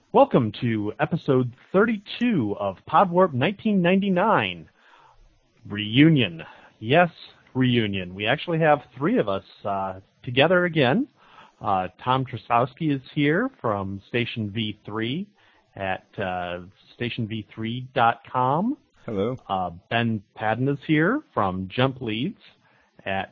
Welcome to episode 32 of Podwarp 1999. Reunion. Yes, reunion. We actually have three of us together again. Tom Trasowski is here from Station V3 at stationv3.com. Hello. Ben Padden is here from Jump Leads at,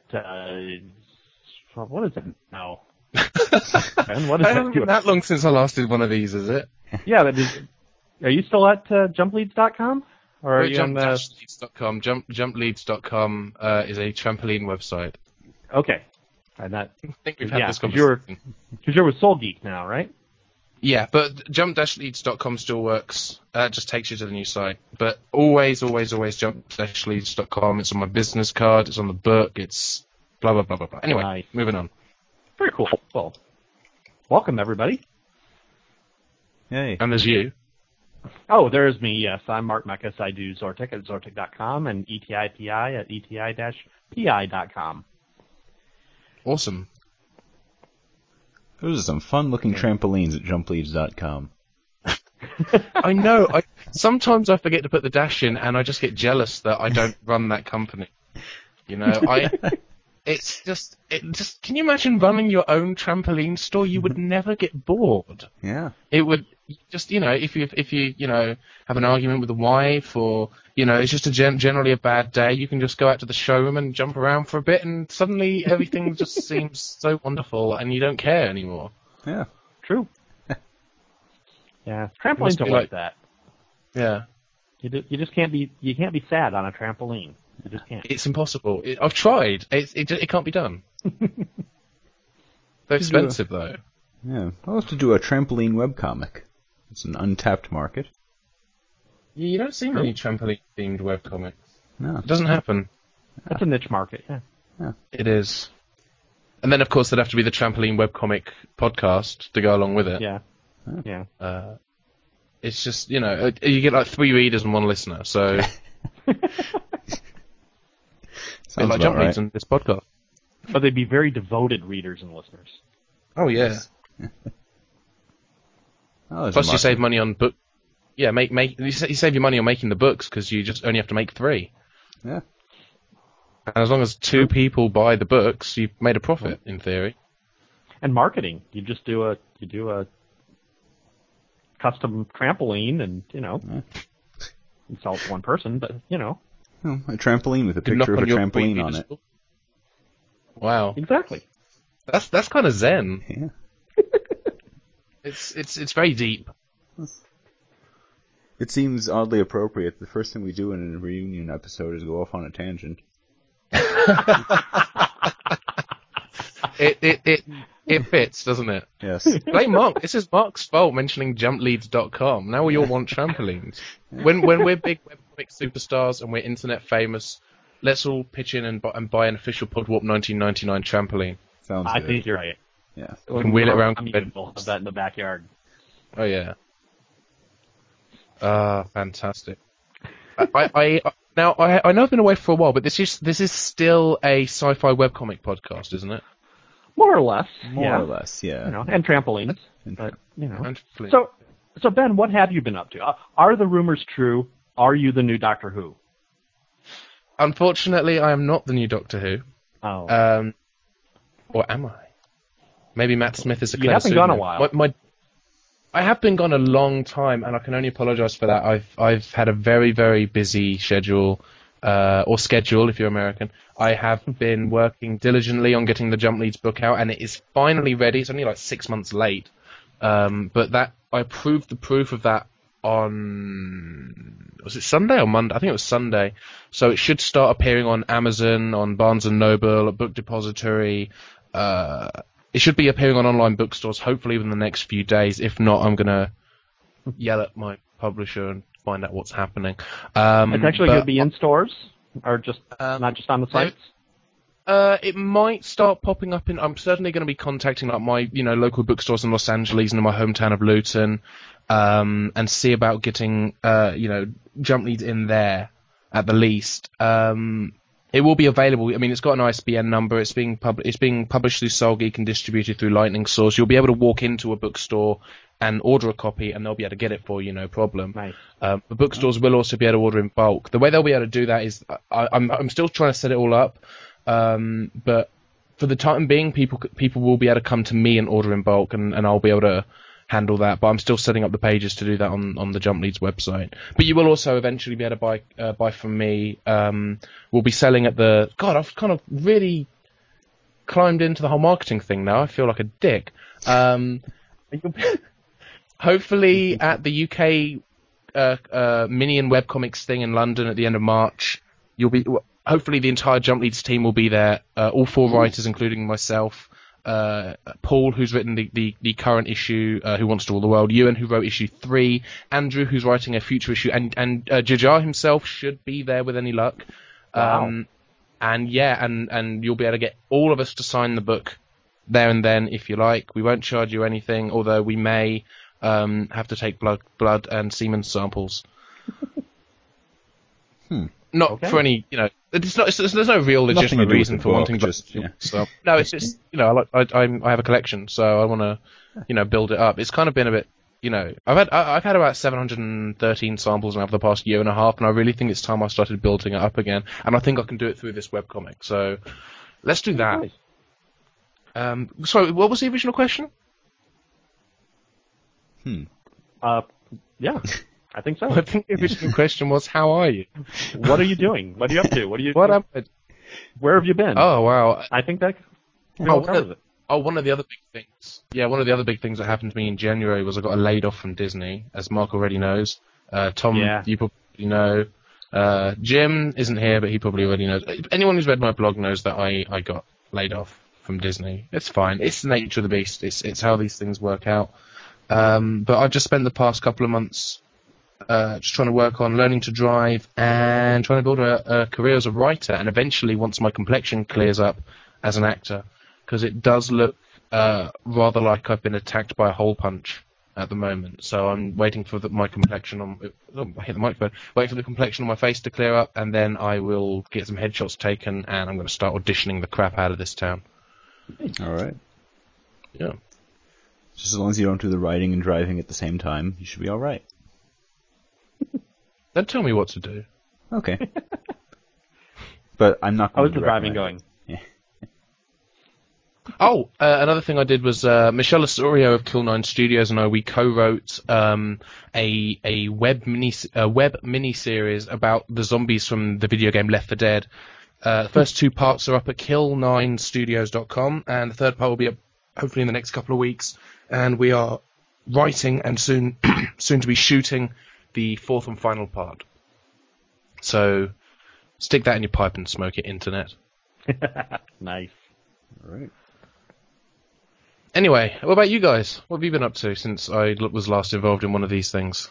what is it now? Ben, what is it hasn't been that long since I last did one of these, is it? Yeah, that is. Are you still at jumpleads.com? Or are you jump-leads.com. Jump-leads.com is a trampoline website. Okay. I think we've had this conversation. Because you're with Soul Geek now, right? Yeah, but jump-leads.com still works. That just takes you to the new site. But always jump-leads.com. It's on my business card. It's on the book. It's blah, blah, blah, blah, blah. Anyway, nice. Moving on. Very cool. Well, welcome, everybody. Hey. And there's you. Oh, there's me, yes. I'm Mark Mekas. I do Zortic at Zortic.com and ETIPI at ETI-PI.com. Awesome. Those are some fun-looking trampolines at jumpleads.com. I know. Sometimes I forget to put the dash in, and I just get jealous that I don't run that company. You know, It's just, can you imagine running your own trampoline store? You would never get bored. Yeah. It would just, if you have an argument with a wife or, it's just generally a bad day, you can just go out to the showroom and jump around for a bit and suddenly everything just seems so wonderful and you don't care anymore. Yeah. True. Yeah. Trampolines are like that. Yeah. You just can't be sad on a trampoline. You just can't. It's impossible. I've tried. It can't be done. They're expensive, though. Yeah. I'll have to do a trampoline webcomic. It's an untapped market. Yeah, you don't see many trampoline-themed webcomics. No. It doesn't happen. That's a niche market, yeah. It is. And then, of course, there'd have to be the trampoline webcomic podcast to go along with it. Yeah. Yeah. It's just, you get like 3 readers and 1 listener, so... Sounds like about Jump Leads on this podcast. But they'd be very devoted readers and listeners. Oh, yeah. Plus, you save money on book. Yeah, you save your money on making the books because you just only have to make 3. Yeah. And as long as 2 people buy the books, you've made a profit in theory. And marketing, you do a custom trampoline, and you sell it to one person, but a trampoline with a picture of a trampoline on it. Wow. Exactly. That's kind of zen. Yeah. It's very deep. It seems oddly appropriate. The first thing we do in a reunion episode is go off on a tangent. It fits, doesn't it? Yes. Blame Mark. This is Mark's fault mentioning jumpleads.com. Now we all want trampolines. When we're big webcomic superstars and we're internet famous, let's all pitch in and buy an official Podwarp 1999 trampoline. Sounds I good. think you're right. Yeah. We can wheel it around. We'll have that in the backyard. Oh yeah. Fantastic. I know I've been away for a while, but this is still a sci-fi webcomic podcast, isn't it? More or less. More or less, yeah. And trampolines. But, And So Ben, what have you been up to? Are the rumors true? Are you the new Doctor Who? Unfortunately, I am not the new Doctor Who. Oh. Or am I? Maybe Matt Smith is a You haven't gone a while. I have been gone a long time, and I can only apologise for that. I've had a very, very busy schedule, or schedule if you're American. I have been working diligently on getting the Jump Leads book out, and it is finally ready. It's only like 6 months late, but that I proved the proof of that on, was it Sunday or Monday? I think it was Sunday. So it should start appearing on Amazon, on Barnes & Noble, at Book Depository. It should be appearing on online bookstores hopefully within the next few days. If not, I'm going to yell at my publisher and find out what's happening. It's actually going to be in stores, or just not just on the sites? It might start popping up I'm certainly going to be contacting like my, local bookstores in Los Angeles and in my hometown of Luton, and see about getting, Jump Leads in there at the least. It will be available. I mean, it's got an ISBN number. It's being published through Soul Geek and distributed through Lightning Source. You'll be able to walk into a bookstore and order a copy, and they'll be able to get it for you, no problem. Nice. The bookstores will also be able to order in bulk. The way they'll be able to do that is I'm still trying to set it all up, but for the time being, people will be able to come to me and order in bulk, and I'll be able to handle that. But I'm still setting up the pages to do that on the Jump Leads website. But you will also eventually be able to buy from me. We'll be selling at the... God, I've kind of really climbed into the whole marketing thing now. I feel like a dick. Hopefully at the UK Mini and webcomics thing in London at the end of March, hopefully the entire Jump Leads team will be there. All 4 writers, including myself. Paul, who's written the current issue, Who Wants to Rule the World, Ewan, who wrote issue 3, Andrew, who's writing a future issue, and Jajar himself should be there with any luck. Wow. And you'll be able to get all of us to sign the book there and then if you like. We won't charge you anything, although we may have to take blood and semen samples. Not for any, there's no real legitimate reason for wanting stuff. No, it's just, I have a collection, so I want to, build it up. It's kind of been a bit, I've had about 713 samples now for the past year and a half, and I really think it's time I started building it up again. And I think I can do it through this webcomic. So let's do that. Nice. Sorry, what was the original question? Yeah, I think so. I think the original question was, how are you? What are you doing? What are you up to? Where have you been? Oh, wow. I think that covers it. Oh, one of the other big things. Yeah, one of the other big things that happened to me in January was I got laid off from Disney, as Mark already knows. Tom, you probably know. Jim isn't here, but he probably already knows. Anyone who's read my blog knows that I got laid off from Disney. It's fine. It's the nature of the beast. It's how these things work out. But I've just spent the past couple of months just trying to work on learning to drive and trying to build a career as a writer, and eventually, once my complexion clears up, as an actor, because it does look rather like I've been attacked by a hole punch at the moment. So I'm waiting for my complexion on... Oh, I hit the microphone. Waiting for the complexion on my face to clear up, and then I will get some headshots taken, and I'm going to start auditioning the crap out of this town. All right. Yeah. Just as long as you don't do the writing and driving at the same time, you should be all right. Don't tell me what to do. Okay. But I'm not going to How's the driving going? Yeah. Another thing I did was Michelle Osorio of Kill 9 Studios and I, we co-wrote a web mini series about the zombies from the video game Left 4 Dead. The first 2 parts are up at kill9studios.com, and the third part will be up hopefully in the next couple of weeks. And we are writing and soon to be shooting the 4th and final part. So stick that in your pipe and smoke it, internet. Nice. All right. Anyway, what about you guys? What have you been up to since I was last involved in one of these things?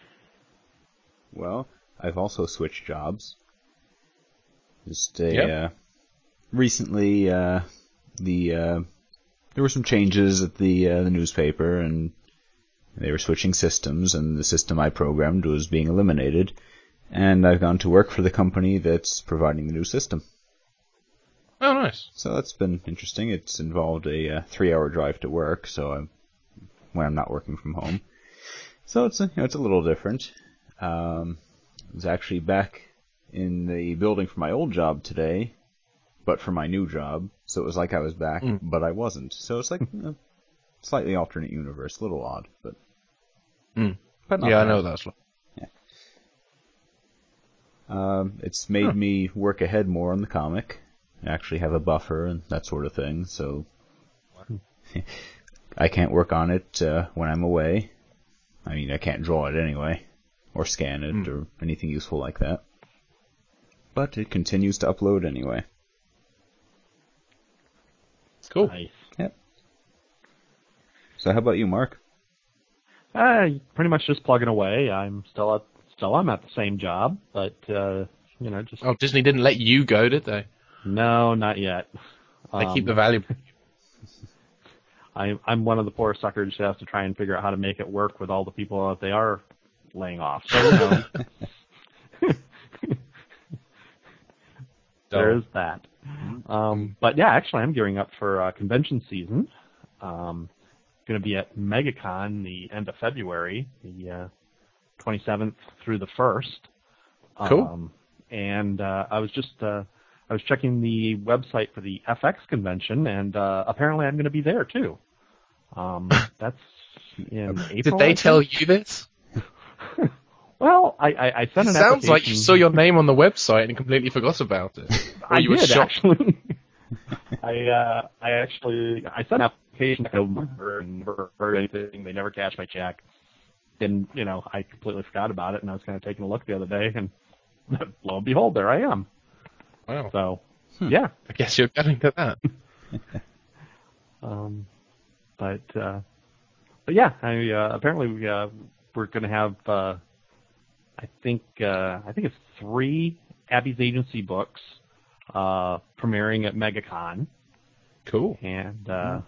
Well, I've also switched jobs. Just recently, there were some changes at the newspaper, and they were switching systems, and the system I programmed was being eliminated, and I've gone to work for the company that's providing the new system. Oh, nice. So that's been interesting. It's involved a 3-hour drive to work, when I'm not working from home. So it's a little different. I was actually back in the building for my old job today, but for my new job. So it was like I was back, but I wasn't. So it's like slightly alternate universe, a little odd, but not yeah, bad. I know that's. Yeah. It's made me work ahead more on the comic. I actually have a buffer and that sort of thing, so I can't work on it when I'm away. I mean, I can't draw it anyway, or scan it, or anything useful like that. But it continues to upload anyway. Cool. Nice. Yep. So how about you, Mark? Pretty much just plugging away. I'm still at the same job, but just. Oh, Disney didn't let you go, did they? No, not yet. They keep the valuable. I'm one of the poor suckers who has to try and figure out how to make it work with all the people that they are laying off. So, there is that. But yeah, actually, I'm gearing up for convention season. going to be at MegaCon the end of February, the 27th through the 1st. Cool. And I was checking the website for the FX convention, and apparently I'm going to be there too. That's in April. Did they tell you this? Well, I sent an application. Sounds like you saw your name on the website and completely forgot about it. Or I you were did, shocked. actually. I sent an application and never heard anything. They never cashed my check. And, I completely forgot about it, and I was kind of taking a look the other day, and lo and behold, there I am. Wow. So, yeah. I guess you're getting to that. But yeah, apparently we're going to have, I think it's 3 Abby's Agency books premiering at MegaCon. Cool. And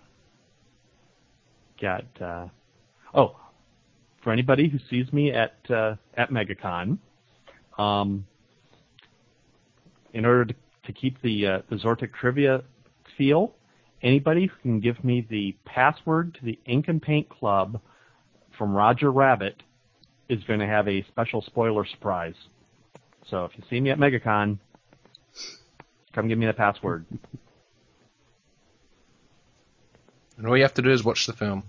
for anybody who sees me at MegaCon, in order to keep the Zortic trivia feel, anybody who can give me the password to the Ink and Paint Club from Roger Rabbit is going to have a special spoiler surprise. So if you see me at MegaCon, come give me the password. And all you have to do is watch the film.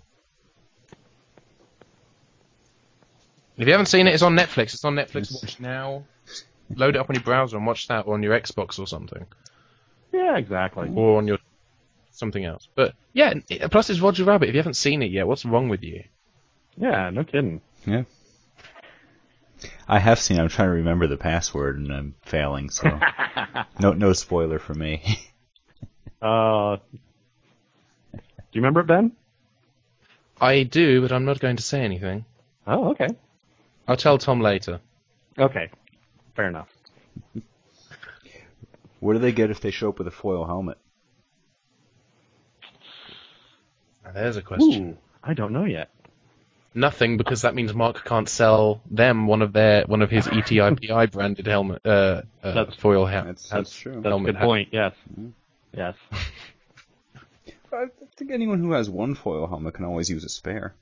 If you haven't seen it, it's on Netflix. It's on Netflix. Watch now. Load it up on your browser and watch that, or on your Xbox or something. Yeah, exactly. Or on your something else. But yeah, plus it's Roger Rabbit. If you haven't seen it yet, what's wrong with you? Yeah, no kidding. Yeah. I have seen. I'm trying to remember the password, and I'm failing. So no spoiler for me. Do you remember it, Ben? I do, but I'm not going to say anything. Oh, okay. I'll tell Tom later. Okay, fair enough. What do they get if they show up with a foil helmet? Now, there's a question. Ooh, I don't know yet. Nothing, because that means Mark can't sell them one of his ETIPI branded helmet foil hat. That's true. That's a good point. Yes. Mm-hmm. Yes. I think anyone who has one foil helmet can always use a spare.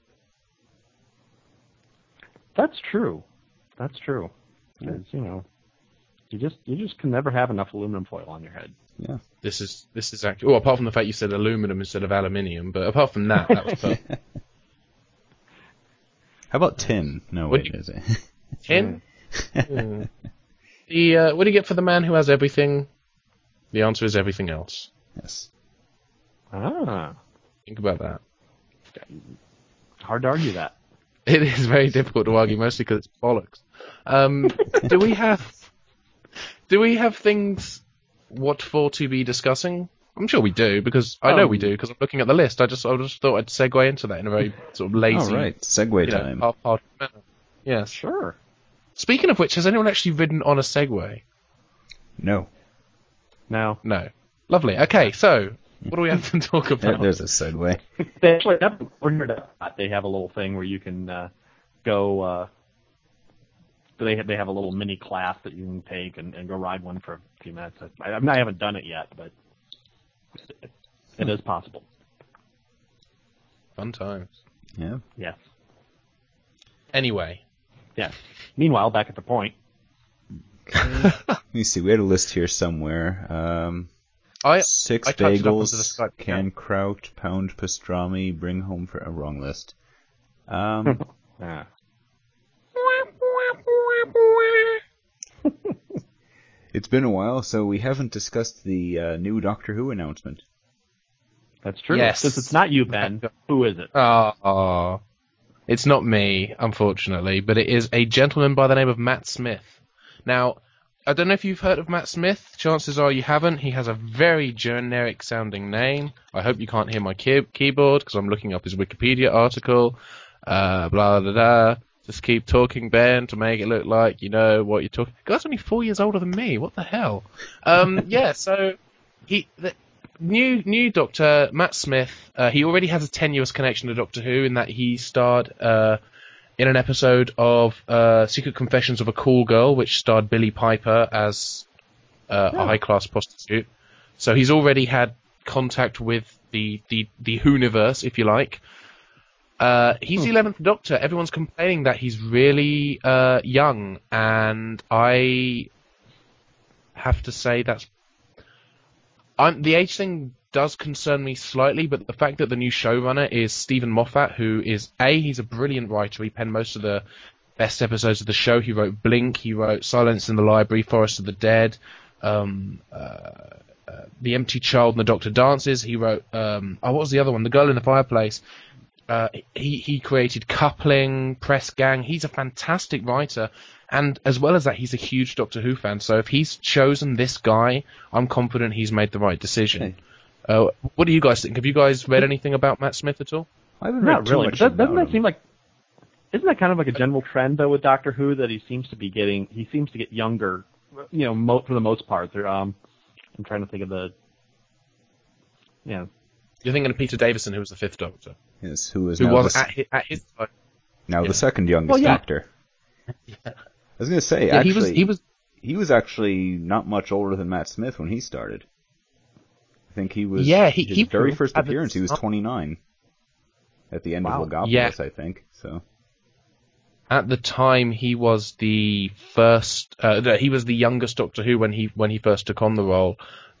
That's true. That's true. Because you just can never have enough aluminum foil on your head. Yeah. This is actually. Well, apart from the fact you said aluminum instead of aluminium, but apart from that was perfect. How about tin? No, wait, is it? Tin? What do you get for the man who has everything? The answer is everything else. Yes. Ah. Think about that. Hard to argue that. It is very difficult to argue, mostly because it's bollocks. Do we have things what for to be discussing? I'm sure we do, because I know we do, because I'm looking at the list. I just thought I'd segue into that in a very sort of lazy... Oh, right. Segway time. Half-hearted manner. Yes. Sure. Speaking of which, has anyone actually ridden on a Segway? No. No. No. Lovely. Okay, so, what do we have to talk about? There's a Segway. They actually have, they have a little thing where you can go... They have a little mini class that you can take and go ride one for a few minutes. I haven't done it yet, but it is possible. Fun times. Yeah. Yes. Anyway. Yes. Meanwhile, back at the point. Let me see. We had a list here somewhere. 6 bagels, canned kraut, pound pastrami, bring home for a wrong list. It's been a while, so we haven't discussed the new Doctor Who announcement. That's true. Yes. Since it's not you, Ben, who is it? It's not me, unfortunately, but it is a gentleman by the name of Matt Smith. Now, I don't know if you've heard of Matt Smith. Chances are you haven't. He has a very generic-sounding name. I hope you can't hear my keyboard, because I'm looking up his Wikipedia article. Blah, blah, blah. Just keep talking, Ben, to make it look like you know what you're talking. The guy's only 4 years older than me. What the hell? Yeah, so the new Doctor, Matt Smith, he already has a tenuous connection to Doctor Who in that he starred in an episode of Secret Confessions of a Cool Girl, which starred Billie Piper as a high-class prostitute. So he's already had contact with the Who-niverse, if you like. He's the 11th Doctor. Everyone's complaining that he's really young, and I have to say the age thing does concern me slightly, but the fact that the new showrunner is Stephen Moffat, who is he's a brilliant writer. He penned most of the best episodes of the show. He wrote Blink, he wrote Silence in the Library, Forest of the Dead, The Empty Child and the Doctor Dances. He wrote what was the other one? The Girl in the Fireplace. He created Coupling, Press Gang. He's a fantastic writer, and as well as that, he's a huge Doctor Who fan. So if he's chosen this guy, I'm confident he's made the right decision. What do you guys think? Have you guys read anything about Matt Smith at all? I haven't read too much Doesn't about that him. seem like? Isn't that kind of like a general trend though with Doctor Who that he seems to get younger, for the most part. I'm trying to think of the. Yeah. You're thinking of Peter Davison, who was the 5th Doctor. Yes, who was at his time. Now the second youngest Doctor. Yeah. I was going to say, Yeah, actually, he was actually not much older than Matt Smith when he started. I think he was. His very first appearance, he was 29 at the end of Logopolis, I think. So. At the time, he was the first. He was the youngest Doctor Who when he first took on the role.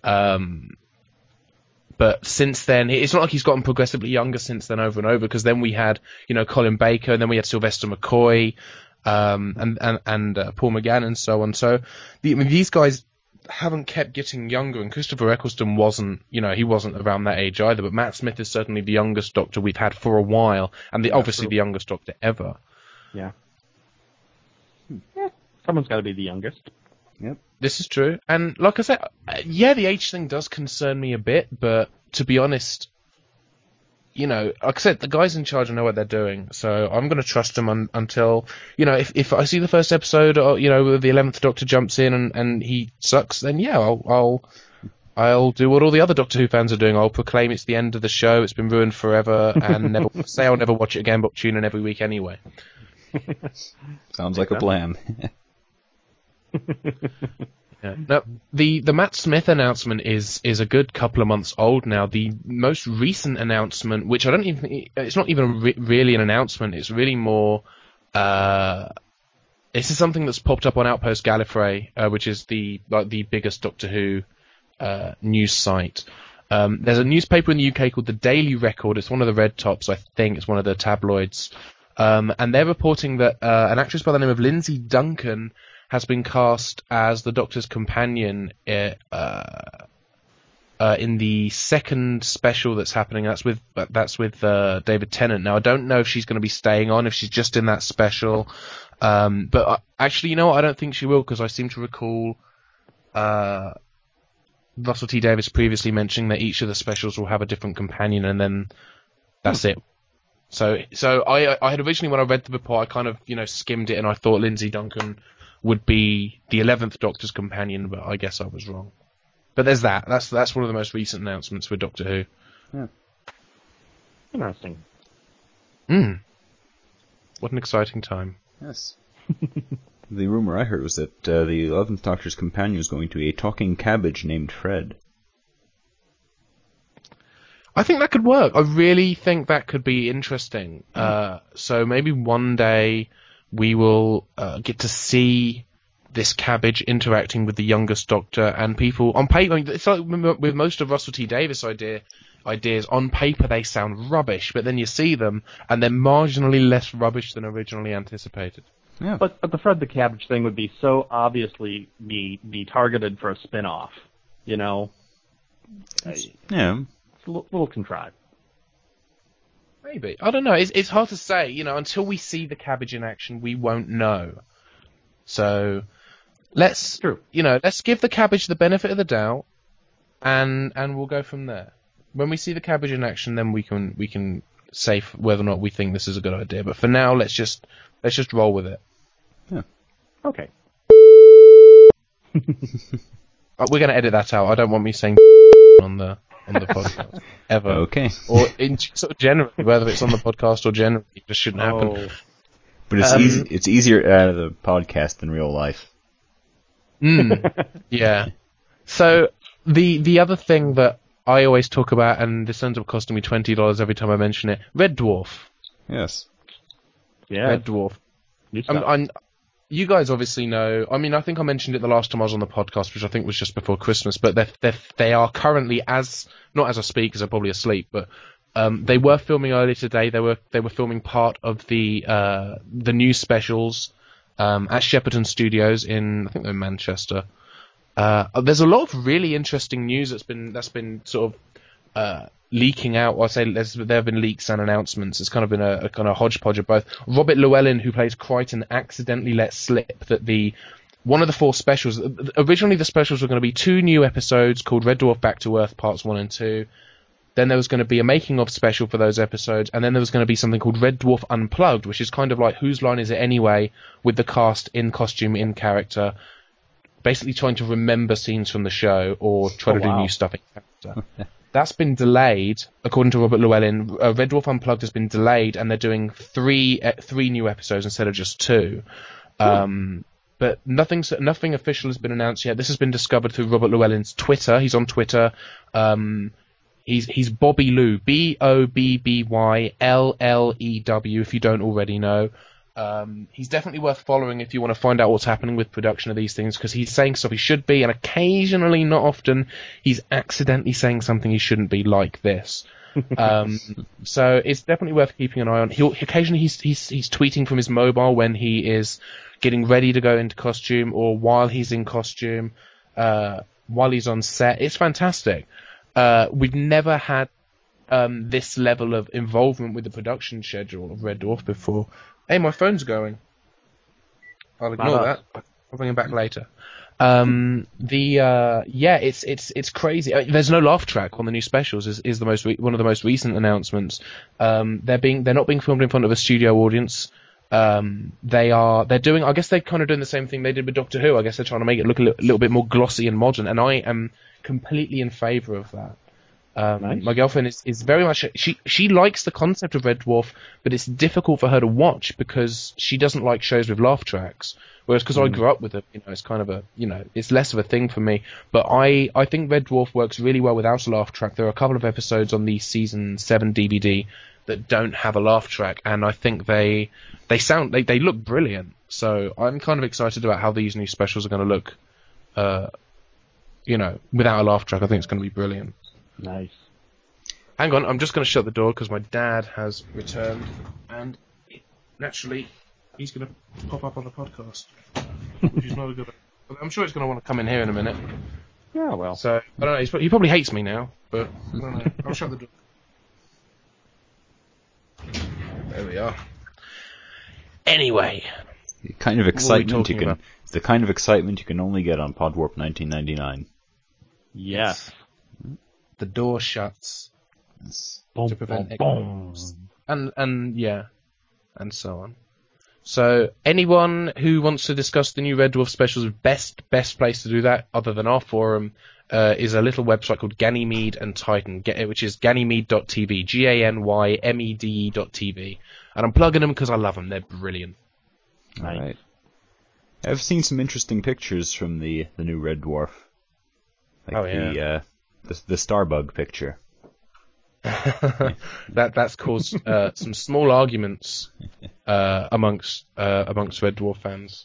But since then, it's not like he's gotten progressively younger since then, over and over. Because then we had, Colin Baker, and then we had Sylvester McCoy, and Paul McGann, and so on. So, these guys haven't kept getting younger. And Christopher Eccleston wasn't, he wasn't around that age either. But Matt Smith is certainly the youngest Doctor we've had for a while, and obviously the youngest Doctor ever. Yeah. Someone's got to be the youngest. Yep. This is true. And like I said, the age thing does concern me a bit, but to be honest, like I said, the guys in charge know what they're doing, so I'm going to trust them until, if I see the first episode, or, the 11th Doctor jumps in and he sucks, then I'll do what all the other Doctor Who fans are doing. I'll proclaim it's the end of the show, it's been ruined forever, and I'll never watch it again, but tune in every week anyway. Sounds like a plan. Yeah. Now, the Matt Smith announcement is a good couple of months old now. The most recent announcement, which it's not even really an announcement, it's really more, this is something that's popped up on Outpost Gallifrey, which is the biggest Doctor Who, news site. There's a newspaper in the UK called the Daily Record. It's one of the red tops, I think. It's one of the tabloids. And they're reporting that, an actress by the name of Lindsay Duncan has been cast as the Doctor's companion in the second special that's happening. That's with David Tennant. Now, I don't know if she's going to be staying on, if she's just in that special. But actually, I don't think she will, because I seem to recall Russell T Davies previously mentioning that each of the specials will have a different companion, and then that's it. So I had originally, when I read the report, I kind of skimmed it, and I thought Lindsay Duncan would be the 11th Doctor's companion, but I guess I was wrong. But there's that. That's one of the most recent announcements with Doctor Who. Yeah. Interesting. What an exciting time. Yes. The rumor I heard was that the 11th Doctor's companion is going to be a talking cabbage named Fred. I think that could work. I really think that could be interesting. So maybe one day we will get to see this cabbage interacting with the youngest Doctor, and people on paper. It's like with most of Russell T Davies' ideas on paper, they sound rubbish, but then you see them and they're marginally less rubbish than originally anticipated. Yeah. But the Fred the Cabbage thing would be so obviously be targeted for a spin-off, Yeah. It's a little contrived. Maybe. I don't know. It's hard to say. Until we see the cabbage in action, we won't know. So let's give the cabbage the benefit of the doubt, and we'll go from there. When we see the cabbage in action, then we can say whether or not we think this is a good idea. But for now, let's just roll with it. Yeah. Okay. We're going to edit that out. I don't want me saying on the podcast ever. Okay. Or in sort of generally, whether it's on the podcast or generally, it just shouldn't happen. But it's it's easier out of the podcast than real life. Yeah. So the other thing that I always talk about, and this ends up costing me $20 every time I mention it, Red Dwarf. Yes. Yeah. Red Dwarf. New stuff. You guys obviously know. I mean, I think I mentioned it the last time I was on the podcast, which I think was just before Christmas. But they are currently, not as I speak, because they're probably asleep. But they were filming earlier today. They were filming part of the new specials at Shepperton Studios in, I think they're in Manchester. There's a lot of really interesting news that's been sort of leaking out. Well, I say there have been leaks and announcements. It's kind of been a kind of hodgepodge of both. Robert Llewellyn, who plays Crichton, accidentally let slip that one of the 4 specials. Originally, the specials were going to be 2 new episodes called Red Dwarf Back to Earth Parts 1 and 2. Then there was going to be a making of special for those episodes, and then there was going to be something called Red Dwarf Unplugged, which is kind of like Whose Line Is It Anyway, with the cast in costume, in character, basically trying to remember scenes from the show or try to do new stuff in character. That's been delayed, according to Robert Llewellyn. Red Dwarf Unplugged has been delayed, and they're doing 3 new episodes instead of just 2. But nothing official has been announced yet. This has been discovered through Robert Llewellyn's Twitter. He's on Twitter. He's Bobby Lou, BOBBYLLEW, if you don't already know. He's definitely worth following if you want to find out what's happening with production of these things, because he's saying stuff he should be, and occasionally, not often, he's accidentally saying something he shouldn't be, like this. So it's definitely worth keeping an eye on. Occasionally he's tweeting from his mobile when he is getting ready to go into costume, or while he's in costume, while he's on set. It's fantastic. We've never had this level of involvement with the production schedule of Red Dwarf before. Hey, my phone's going. I'll ignore that. I'll bring it back later. It's crazy. There's no laugh track on the new specials. Is one of the most recent announcements. They're not being filmed in front of a studio audience. They're doing. I guess they're kind of doing the same thing they did with Doctor Who. I guess they're trying to make it look a little bit more glossy and modern. And I am completely in favour of that. Nice. My girlfriend is very much. She likes the concept of Red Dwarf, but it's difficult for her to watch because she doesn't like shows with laugh tracks. Whereas because I grew up with it, it's kind of it's less of a thing for me. But I think Red Dwarf works really well without a laugh track. There are a couple of episodes on the season 7 DVD that don't have a laugh track, and I think they look brilliant. So I'm kind of excited about how these new specials are going to look. Without a laugh track, I think it's going to be brilliant. Nice. Hang on, I'm just going to shut the door because my dad has returned, and naturally, he's going to pop up on the podcast, which is not a good. I'm sure he's going to want to come in here in a minute. Yeah, well. So I don't know. He probably hates me now, but I don't know. I'll shut the door. There we are. Anyway, the kind of excitement you can only get on Podwarp 1999. Yes. The door shuts to prevent echoes. And so on. So anyone who wants to discuss the new Red Dwarf specials, best place to do that, other than our forum, is a little website called Ganymede and Titan, which is ganymede.tv, GANYMEDE.tv. And I'm plugging them because I love them. They're brilliant. All right. I've seen some interesting pictures from the new Red Dwarf. The Starbug picture. That's caused some small arguments amongst Red Dwarf fans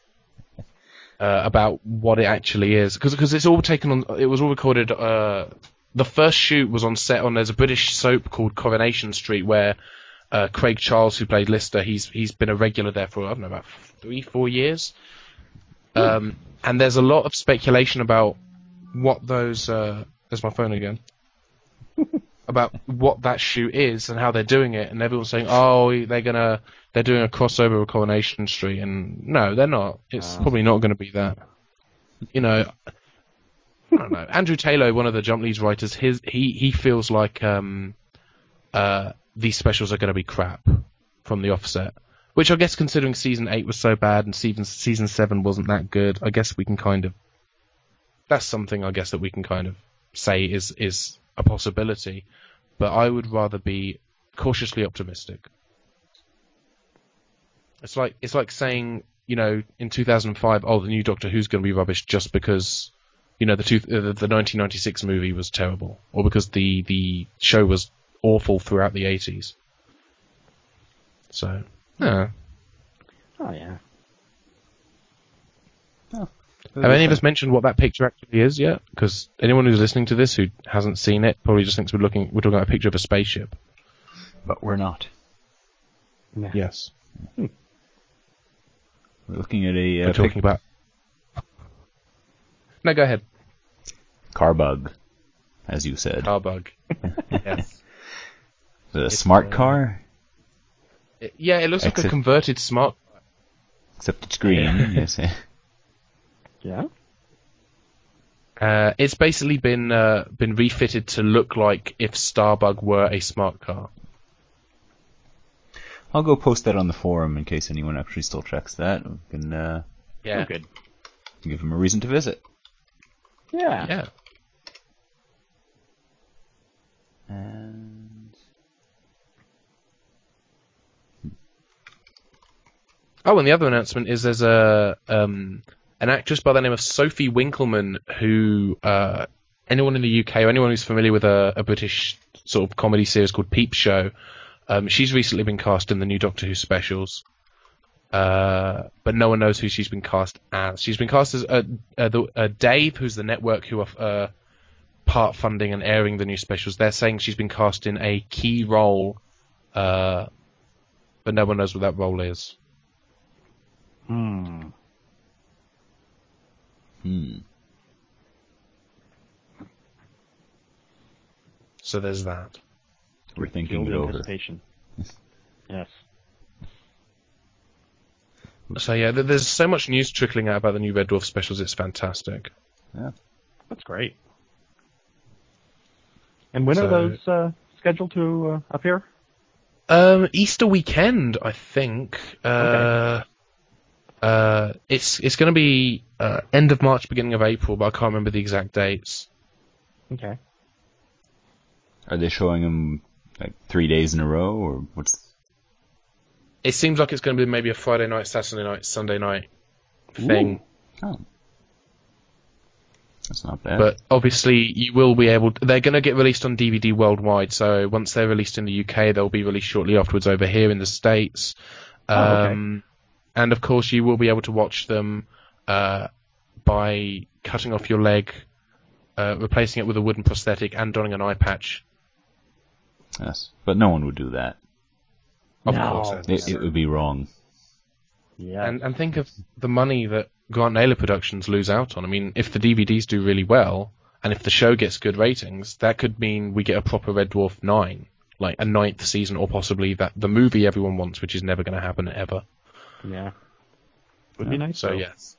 about what it actually is, because it's all taken on. It was all recorded. The first shoot was on set on. There's a British soap called Coronation Street where Craig Charles, who played Lister, he's been a regular there for, I don't know, about 3-4 years. And there's a lot of speculation about what those. There's my phone again. About what that shoot is and how they're doing it, and everyone's saying, "Oh, they're doing a crossover with Coronation Street," and no, they're not. It's probably not going to be that. I don't know. Andrew Taylor, one of the Jump Leads writers, he feels like these specials are going to be crap from the offset. Which I guess, considering season 8 was so bad and season 7 wasn't that good, I guess we can kind of. That's something I guess that we can kind of say is a possibility, but I would rather be cautiously optimistic. It's like saying, in 2005, the new Doctor Who's going to be rubbish just because, the 1996 movie was terrible, or because the show was awful throughout the 80s. So, yeah. Oh, yeah. Oh, Have any of us mentioned what that picture actually is yet? Because anyone who's listening to this who hasn't seen it probably just thinks we're talking about a picture of a spaceship. But we're not. Yeah. Yes. We're looking at a We're talking about... No, go ahead. car bug, as you said. Car bug. Yes. The smart car, It looks like a Exit. converted smart... except it's green. Yes. Yeah? It's basically been refitted to look like if Starbug were a smart car. I'll go post that on the forum in case anyone actually still checks that. We can Yeah. Oh, good. give them a reason to visit. Yeah. Yeah. And Oh, and the other announcement is there's an actress by the name of Sophie Winkleman who anyone in the UK or anyone who's familiar with a British sort of comedy series called Peep Show, she's recently been cast in the new Doctor Who specials. But no one knows who she's been cast as. She's been cast as Dave, who's the network who are part funding and airing the new specials. They're saying she's been cast in a key role, but no one knows what that role is. So there's that. we're thinking Filled it over. anticipation. Yes. So yeah, there's so much news trickling out about the new Red Dwarf specials. It's fantastic. Yeah. That's great. And when are those scheduled to appear? Easter weekend, I think. Okay. It's going to be end of March, beginning of April, but I can't remember the exact dates. Okay. Are they showing them like 3 days in a row, or what's? It seems like it's going to be maybe a Friday night, Saturday night, Sunday night thing. Oh, that's not bad. But obviously, you will be able. They're going to get released on DVD worldwide. So once they're released in the UK, they'll be released shortly afterwards over here in the States. Okay. And of course, you will be able to watch them by cutting off your leg, replacing it with a wooden prosthetic, and donning an eye patch. Yes, but no one would do that. Of No. course. It would be wrong. Yeah. And think of the money that Grant Naylor Productions lose out on. I mean, if the DVDs do really well, and if the show gets good ratings, that could mean we get a proper Red Dwarf 9, like a 9th season, or possibly that the movie everyone wants, which is never going to happen ever. Yeah. Would be nice. So though. yes.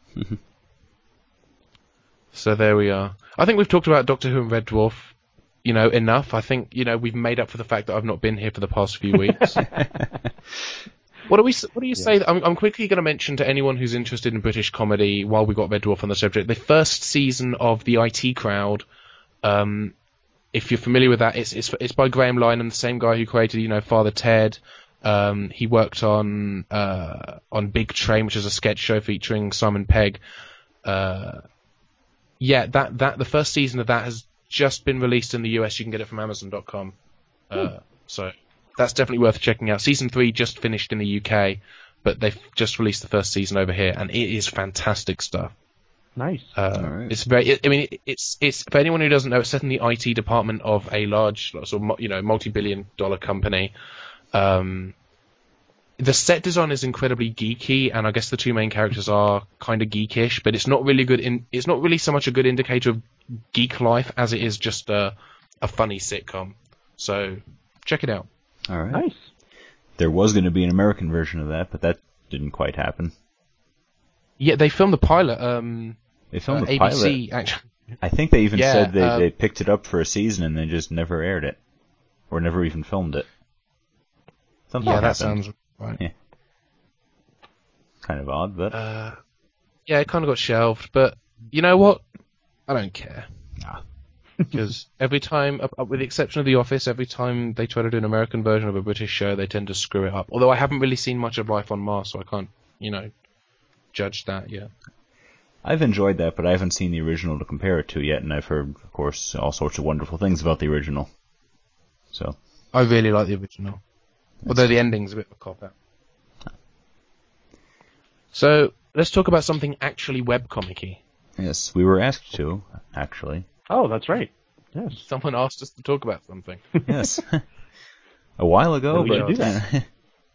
So there we are. I think we've talked about Doctor Who and Red Dwarf, enough. I think, we've made up for the fact that I've not been here for the past few weeks. What do you say? I'm quickly going to mention to anyone who's interested in British comedy, while we've got Red Dwarf on the subject, the first season of The IT Crowd. If you're familiar with that, it's by Graham Linehan, the same guy who created, Father Ted. He worked on Big Train, which is a sketch show featuring Simon Pegg. The first season of that has just been released in the US. You can get it from Amazon.com. So that's definitely worth checking out. Season 3 just finished in the UK, but they've just released the first season over here, and it is fantastic stuff. Nice. All right. It's very. I mean, it's for anyone who doesn't know, it's set in the IT department of a large, sort of, multi-billion-dollar company. The set design is incredibly geeky, and I guess the two main characters are kind of geekish, but it's not really good. It's not really so much a good indicator of geek life as it is just a funny sitcom. So check it out. All right. Nice. There was going to be an American version of that, but that didn't quite happen. Yeah, they filmed the pilot. They filmed the ABC, pilot. actually. I think they even Yeah, said they picked it up for a season and they just never aired it, or never even filmed it. Something Yeah, that happened. sounds right. Yeah. Kind of odd, but Yeah, it kind of got shelved, but you know what? I don't care. Ah. Because every time, with the exception of The Office, every time they try to do an American version of a British show, they tend to screw it up. Although I haven't really seen much of Life on Mars, so I can't, judge that yet. I've enjoyed that, but I haven't seen the original to compare it to yet, and I've heard, of course, all sorts of wonderful things about the original. So I really like the original. Although the ending's a bit of a cop-out. So let's talk about something actually webcomic-y. Yes, we were asked to, actually. Oh, that's right. Yes. Someone asked us to talk about something. Yes. A while ago, We should but do that.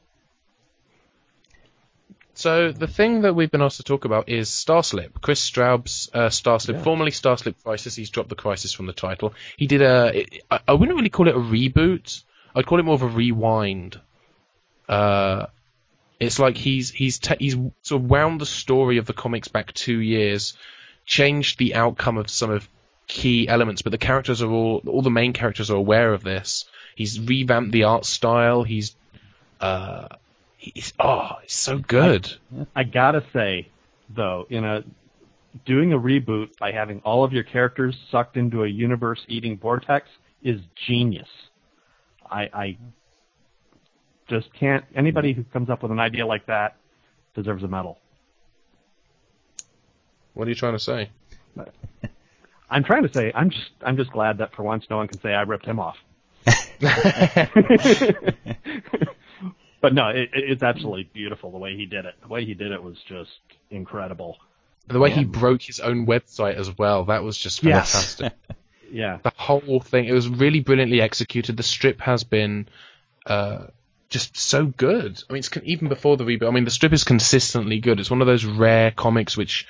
So the thing that we've been asked to talk about is Starslip. Chris Straub's Starslip, Yeah. formerly Starslip Crisis. He's dropped the Crisis from the title. He did I wouldn't really call it a reboot. I'd call it more of a rewind. It's like he's sort of wound the story of the comics back 2 years, changed the outcome of some of key elements, but the characters are all the main characters are aware of this. He's revamped the art style. It's so good. I gotta say, though, doing a reboot by having all of your characters sucked into a universe-eating vortex is genius. I just can't. Anybody who comes up with an idea like that deserves a medal. What are you trying to say? I'm trying to say I'm just glad that for once no one can say I ripped him off. But no, it's absolutely beautiful the way he did it. The way he did it was just incredible. The way he broke his own website as well, that was just Yes. fantastic. Yeah. The whole thing, it was really brilliantly executed. The strip has been just so good. I mean, even before the reboot, I mean, the strip is consistently good. It's one of those rare comics which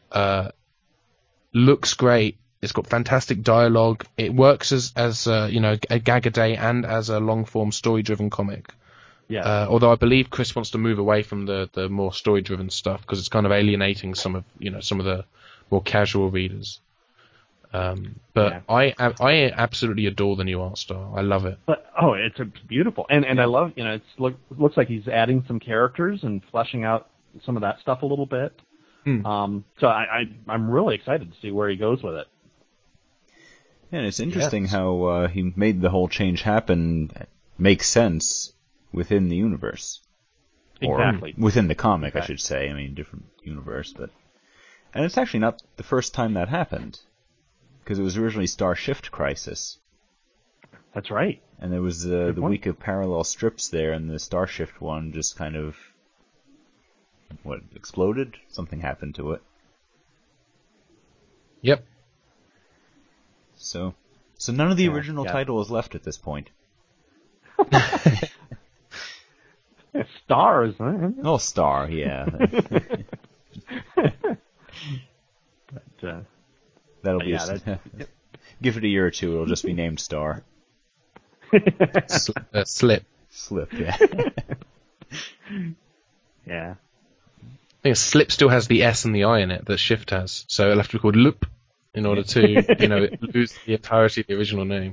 looks great. It's got fantastic dialogue. It works as a gag a day and as a long form story driven comic. Yeah. Although I believe Chris wants to move away from the more story driven stuff because it's kind of alienating some of the more casual readers. But Yeah. I absolutely adore the new art style. I love it. But it's beautiful, and I love looks like he's adding some characters and fleshing out some of that stuff a little bit. So I'm really excited to see where he goes with it. Yeah, and it's interesting how he made the whole change happen make sense within the universe. Exactly. Or within the comic, I should say. I mean, different universe, and it's actually not the first time that happened, because it was originally Starshift Crisis. That's right. And there was the week of parallel strips there, and the Starshift one just kind of exploded? Something happened to it. Yep. So none of the original title is left at this point. Stars, huh? Oh, Star, yeah. But, That'll be give it a year or two, it'll just be named Star. Slip. Slip, yeah. Yeah. I think Slip still has the S and the I in it that Shift has, so it'll have to be called Loop in order to lose the entirety of the original name.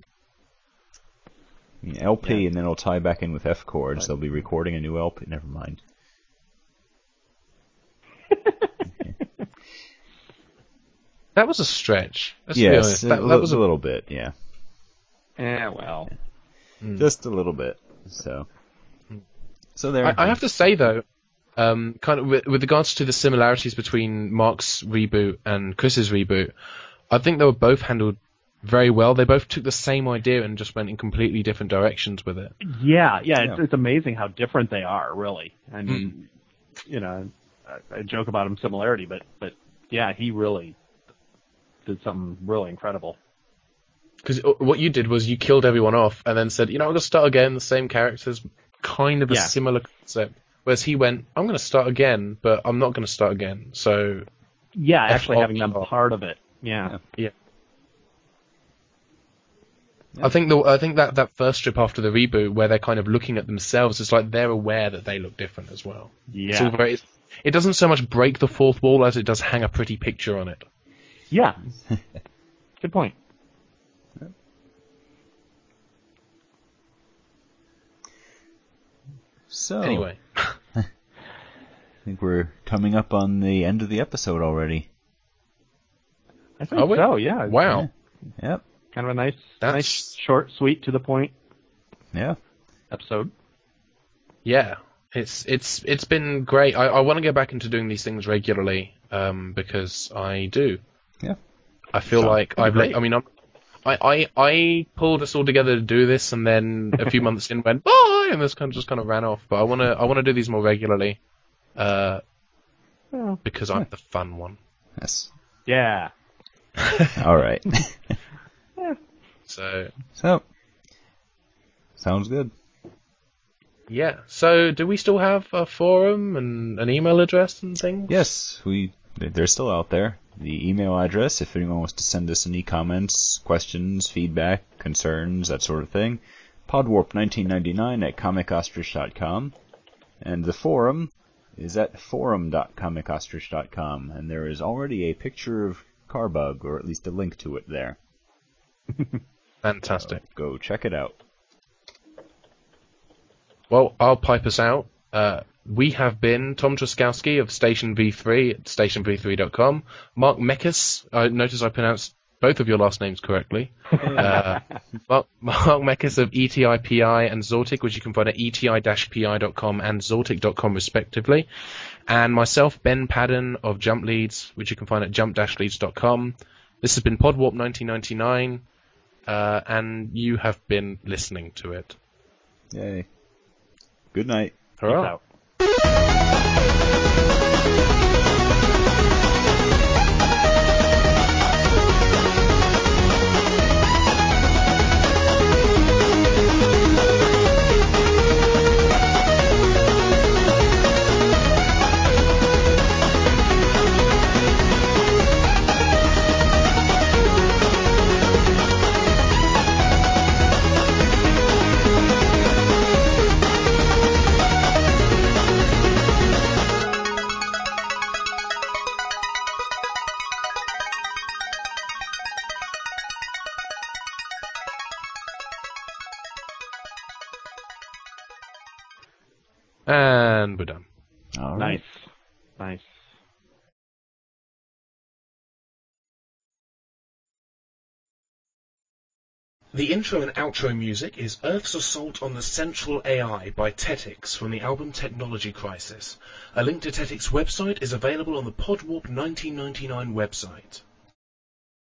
LP, and then it'll tie back in with F chords. They'll be recording a new LP. Never mind. That was a stretch. Let's yes, be honest. That was a little bit, yeah. Yeah, well. Just a little bit. So there. I have to say, though, kind of with regards to the similarities between Mark's reboot and Chris's reboot, I think they were both handled very well. They both took the same idea and just went in completely different directions with it. Yeah. It's amazing how different they are, really. I mean, I joke about them similarity, but yeah, he really did something really incredible. Because what you did was you killed everyone off and then said, I'm going to start again, the same characters, kind of a similar concept. Whereas he went, I'm going to start again, but I'm not going to start again. So yeah, actually having them part of it. Yeah. I think that first strip after the reboot, where they're kind of looking at themselves, it's like they're aware that they look different as well. Yeah. It doesn't so much break the fourth wall as it does hang a pretty picture on it. Yeah. Good point. So anyway, I think we're coming up on the end of the episode already. I think so. Yeah. Wow. Yeah. Yep. Kind of a nice, short, sweet, to the point. Yeah. Episode. Yeah. It's been great. I want to get back into doing these things regularly because I do. Yeah. I feel like I pulled us all together to do this, and then a few months in went bye, and this just kind of ran off. But I want to do these more regularly. Well, because I'm the fun one. Yes. yeah. All right. So Sounds good. yeah. So do we still have a forum and an email address and things? Yes, they're still out there. The email address, if anyone wants to send us any comments, questions, feedback, concerns, that sort of thing, podwarp1999@comicostrich.com. And the forum is at forum.comicostrich.com, and there is already a picture of Carbug, or at least a link to it there. Fantastic. So go check it out. Well, I'll pipe us out. We have been Tom Truskowski of Station V3 at stationv3.com. Mark Mekas, I notice I pronounced both of your last names correctly. Mark Mekas of ETI-PI and Zortic, which you can find at eti-pi.com and zortic.com respectively. And myself, Ben Padden of Jump Leads, which you can find at jump-leads.com. This has been Podwarp 1999, and you have been listening to it. Yay. Good night. Peace out. And we're done. All right. Nice. The intro and outro music is Earth's Assault on the Central AI by Tetix from the album Technology Crisis. A link to Tetix's website is available on the Podwarp 1999 website.